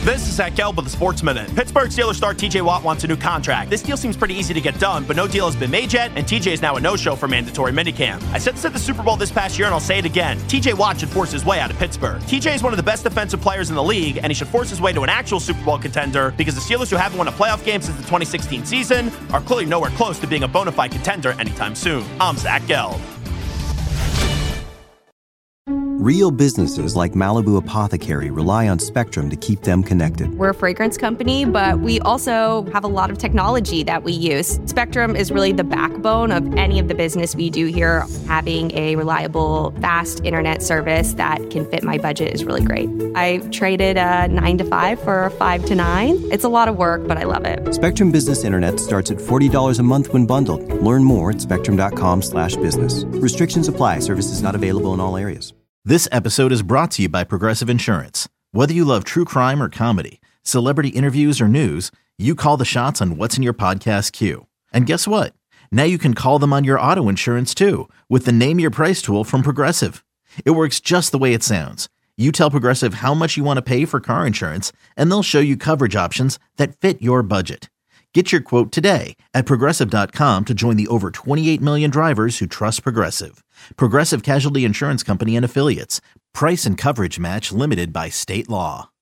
This is Zach Gelb with the Sports Minute. Pittsburgh Steelers star TJ Watt wants a new contract. This deal seems pretty easy to get done, but no deal has been made yet, and TJ is now a no-show for mandatory minicamp. I said this at the Super Bowl this past year, and I'll say it again. TJ Watt should force his way out of Pittsburgh. TJ is one of the best defensive players in the league, and he should force his way to an actual Super Bowl contender because the Steelers, who haven't won a playoff game since the 2016 season, are clearly nowhere close to being a bona fide contender anytime soon. I'm Zach Gelb. Real businesses like Malibu Apothecary rely on Spectrum to keep them connected. We're a fragrance company, but we also have a lot of technology that we use. Spectrum is really the backbone of any of the business we do here. Having a reliable, fast internet service that can fit my budget is really great. I traded a 9 to 5 for a 5 to 9. It's a lot of work, but I love it. Spectrum Business Internet starts at $40 a month when bundled. Learn more at spectrum.com/business. Restrictions apply. Services not available in all areas. This episode is brought to you by Progressive Insurance. Whether you love true crime or comedy, celebrity interviews or news, you call the shots on what's in your podcast queue. And guess what? Now you can call them on your auto insurance too with the Name Your Price tool from Progressive. It works just the way it sounds. You tell Progressive how much you want to pay for car insurance, and they'll show you coverage options that fit your budget. Get your quote today at Progressive.com to join the over 28 million drivers who trust Progressive. Progressive Casualty Insurance Company and Affiliates. Price and coverage match limited by state law.